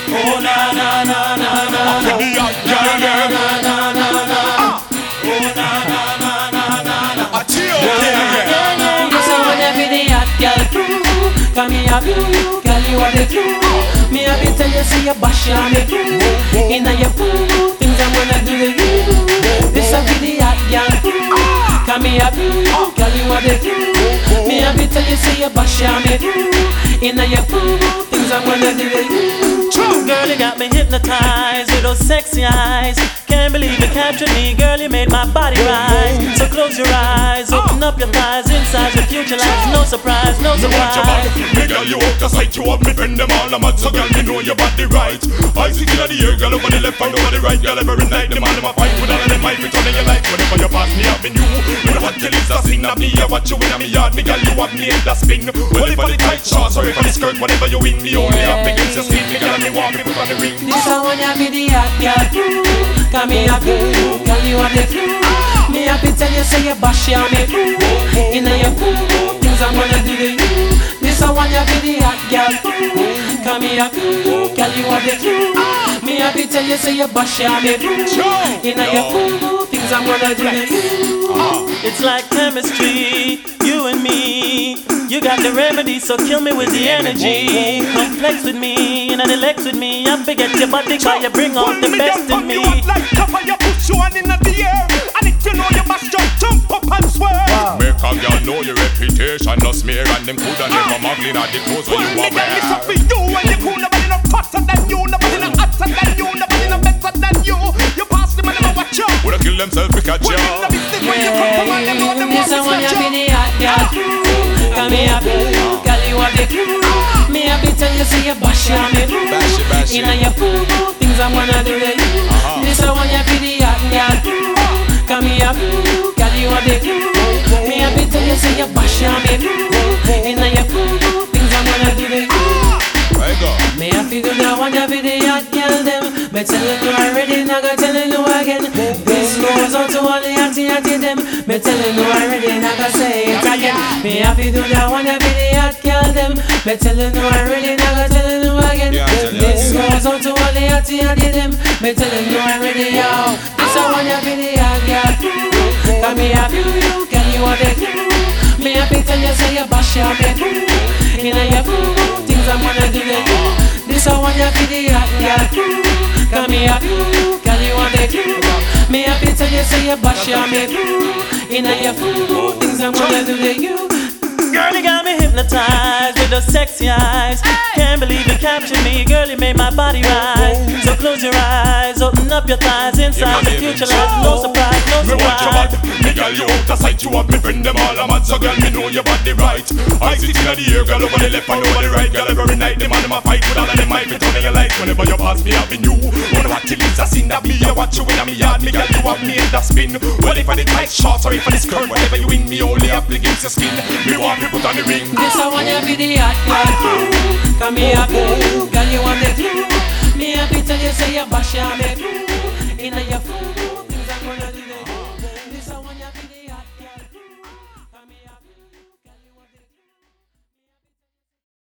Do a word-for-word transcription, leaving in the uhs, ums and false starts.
Oh na na na na na. For the hot girl them. Na na na na. Oh na na na na na na. A chill girl. Yes, I wanna be the hot girl crew. Come here, you, girl, you are the truth. Me have been tell you, see your bash on me crew. Inna your food, things I'm gonna do to you. This will be the hot girl crew. Come here, you, girl, you are the truth. Me have been tell you, see your bash on me crew. Inna your food, things I'm gonna do to you. Girl, you got me hypnotized with those sexy eyes. Can't believe you captured me, girl, you made my body rise. So close your eyes, open up your thighs. Inside your future lies, no surprise, no Me want your body, surprise. me girl, you out the sight. You have me friend them all a mad. So girl, me know your body right. I see in the air, girl, over the left and over the right. Girl, every night, them all them a fight with all of them. I fit on in your life. Whenever you pass me up in you, me know what till it's a sin of me. I watch you in my yard, me girl, you have me in the spin. Well, if I the tight shorts or if I the skirt, whatever you win, me only have me against your skin. Me girl, and me want me put on the ring. This I wanna be the hot girl crew. Come here, you, girl, you are the truth. Me happy tell you, say you bash on me crew. Inna your food, things I'm gonna do to you. This I wanna be the hot girl crew. Come here, you, girl, you are the truth. Me happy tell you, say you bash on me crew. Inna your food, things I'm gonna do to you. It's like chemistry, you and me. You got the remedy, so kill me with the energy. Come flex with me, and Lex with me. I forget your body, cause you bring out the best in me. You up like cover, you push you on in the air. And if you know you must just jump up and swear. Make a girl know your reputation, no smear, and them coulda never muggling at the clothes where you Well, are me girl, this up for wear. you and you cool. Nobody no faster than you, nobody no hotter than you, nobody no better than you. You pass them and never watch you. Woulda kill themselves to catch Well, in the ya. business when you come from and them know them want This I to wanna snatch be you. the hot girl crew. Come here, you, girl, you are the crew. Me happy tell you, say you bash on me crew. Bash it, bash it. Inna your food, things I'm gonna do to you. This I wanna be the hot girl crew. Come here, you, girl, you are the crew. Me happy tell you, say you bash on me crew. Inna your food, things I'm gonna do to you. There you go. Me happy do that wanna be the hot girl them. Me tellin' you already, not gonna tellin' you again. This goes out to all the hotty hotty them. Me tellin' you already, not gonna say it again. Me happy do that wanna be the hot girl them. Me tellin' you already, not gonna tellin' you again. Yeah, tell you. This goes out to all the hotty hotty them. Me tellin' you already, yo. This I wanna be the hot girl crew. Cause me happy you, girl, you are the crew. Me happy tell you say you bash your bed. Inna your food, things I'm gonna do to you. This I want you be the hot girl crew. Come here, you, girl, you want the crew. Me happy tell you say you bash your bed. Inna your food, things I'm gonna do to you. Girl, you got me hypnotized with those sexy eyes. Can't believe you captured me, girl, you made my body rise. So close your eyes, open up your thighs. Inside the future lies, no surprise, no Me want your body, surprise. me girl, you out the sight. You have me friend them all a mad. So girl, me know your body right. I sit in the air, girl, over the left and over the right. Girl, every night them all them a fight with all of them. I fit on your life whenever you pass me having you. Wanna what till it's a sin that me I watch you in a me yard. Me girl, you have me in the spin. Well, if I the tight shorts or if I the skirt, whatever you win, me only up against your skin. Me want me put on the ring. This I want you be the hot girl crew. Come here, you, girl, you want the crew. Me happy tell you say you bash your bed.